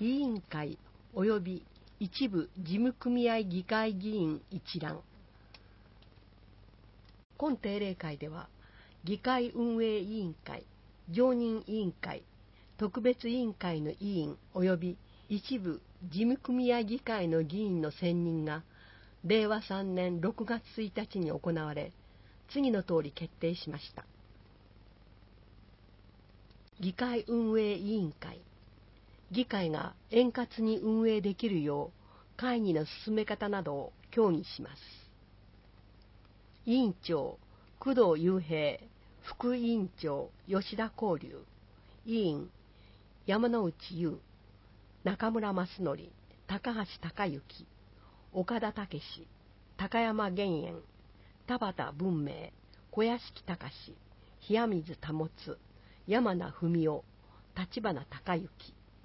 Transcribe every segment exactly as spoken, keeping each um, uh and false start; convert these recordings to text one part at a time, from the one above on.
委員会及び一部事務組合議会議員一覧。今定例会では、議会運営委員会、常任委員会、特別委員会の委員及び一部事務組合議会の議員の選任が、れいわさんねんろくがつついたちに行われ、次の通り決定しました。議会運営委員会。議会が円滑に運営できるよう、会議の進め方などを協議します。委員長、工藤雄平、副委員長、吉田光龍、委員、山内優、中村益則、高橋隆之、岡田武史、高山源円、田畑文明、小屋敷隆、冷水保、山名文夫、立花隆之。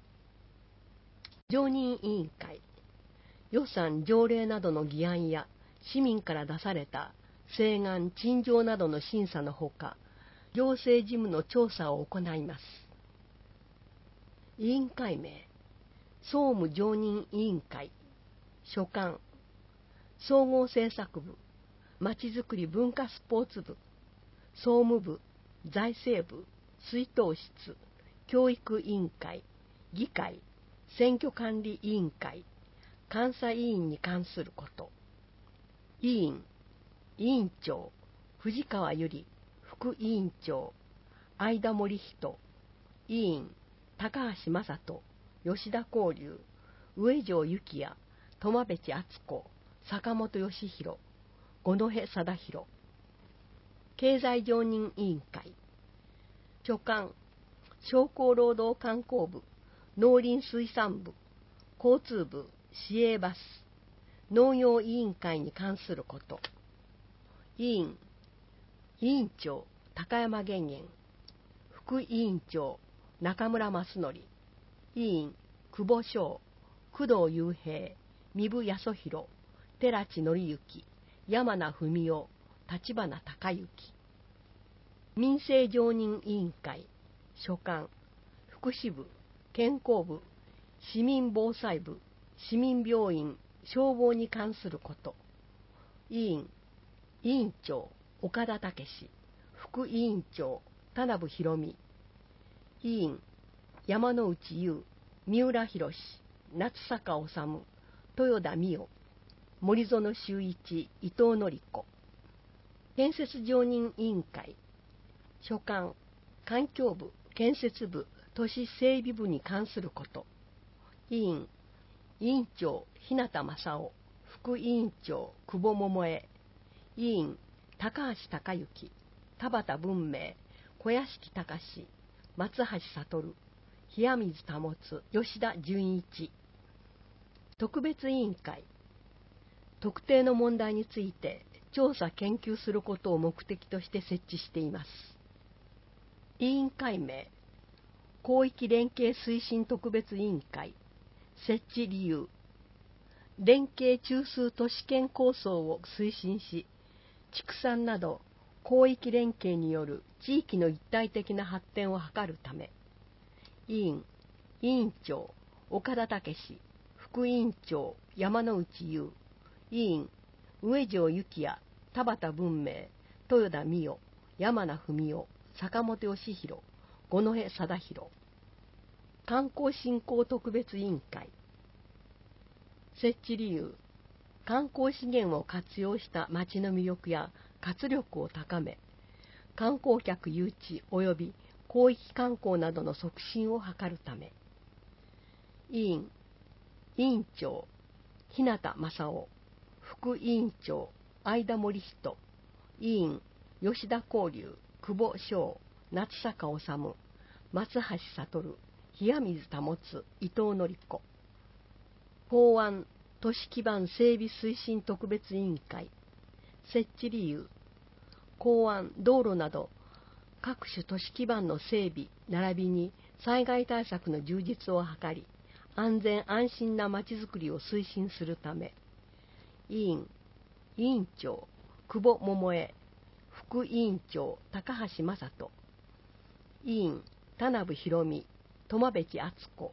常任委員会。予算条例などの議案や市民から出された請願陳情などの審査のほか、行政事務の調査を行います。委員会名。総務常任委員会。所管。総合政策部、まちづくり文化スポーツ部、総務部、財政部、出納室、教育委員会、議会、選挙管理委員会、監査委員に関すること。委員、委員長、藤川由里、副委員長、相田森人、委員、高橋正人、吉田光龍、上条幸也、苫部地敦子、坂本義弘、五戸貞弘。経済常任委員会。所管、商工労働観光部、農林水産部、交通部、市営バス、農業委員会に関すること。委員、委員長、高山源円、副委員長、中村益則、委員、久保翔、工藤雄平、三部康弘、寺地則之、山名文夫、立花隆之。民生常任委員会。所管、福祉部、健康部、市民防災部、市民病院、消防に関すること。委員、委員長、岡田武史、副委員長、田名部博美。委員、山内優、三浦博、夏坂治、豊田美代、森園修一、伊藤典子。建設常任委員会。所管、環境部、建設部、都市整備部に関すること。委員、委員長、日向正夫、副委員長、久保桃江。委員、高橋隆之、田畑文明、小屋敷隆、松橋悟、冷水保、吉田純一。特別委員会。特定の問題について調査研究することを目的として設置しています。委員会名。広域連携推進特別委員会。設置理由。連携中枢都市圏構想を推進し、畜産など広域連携による地域の一体的な発展を図るため。委員、委員長、岡田武史、副委員長、山内優、委員、上条幸也、田畑文明、豊田美代、山名文夫、坂本義弘、五戸貞弘。観光振興特別委員会。設置理由。観光資源を活用した町の魅力や活力を高め、観光客誘致及び広域観光などの促進を図るため。委員、委員長、日向正夫、副委員長、相田森人、委員、吉田光龍、久保翔、夏坂治、松橋悟、冷水保、伊藤典子。法案、都市基盤整備推進特別委員会。設置理由。港湾、道路など各種都市基盤の整備並びに災害対策の充実を図り、安全安心なまちづくりを推進するため。委員、委員長、久保桃江、副委員長、高橋正人。委員、田名部博美、苫部地敦子、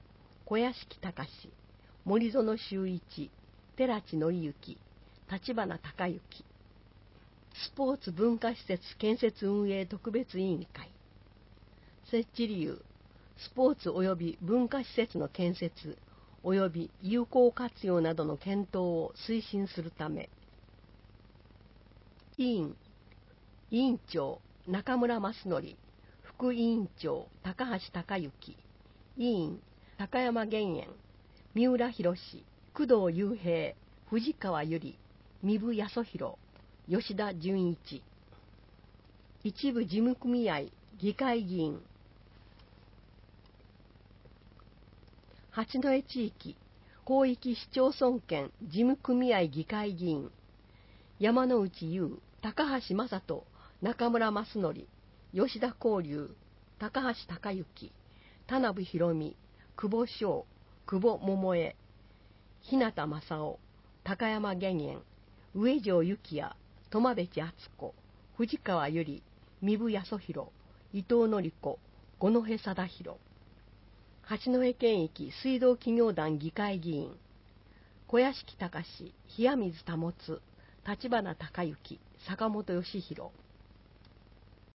小屋敷隆、森園修一、寺地則之、立花隆之。スポーツ文化施設建設運営特別委員会。設置理由、スポーツ及び文化施設の建設及び有効活用などの検討を推進するため。委員、委員長、中村益則、副委員長、高橋隆之、委員、高山源円、三浦博、工藤雄平、藤川由里、三部康弘、吉田純一。一部事務組合議会議員。八戸地域広域市町村圏事務組合議会議員。山内優、高橋正人、中村益則、吉田光龍、高橋隆之、田辺博美、久保翔、久保桃江、日向正夫、高山源円、上条幸也、苫部地敦子、藤川由里、三部康弘、伊藤典子、五戸貞弘。八戸県域水道企業団議会議員。小屋敷隆、冷水保、立花隆之、坂本義弘。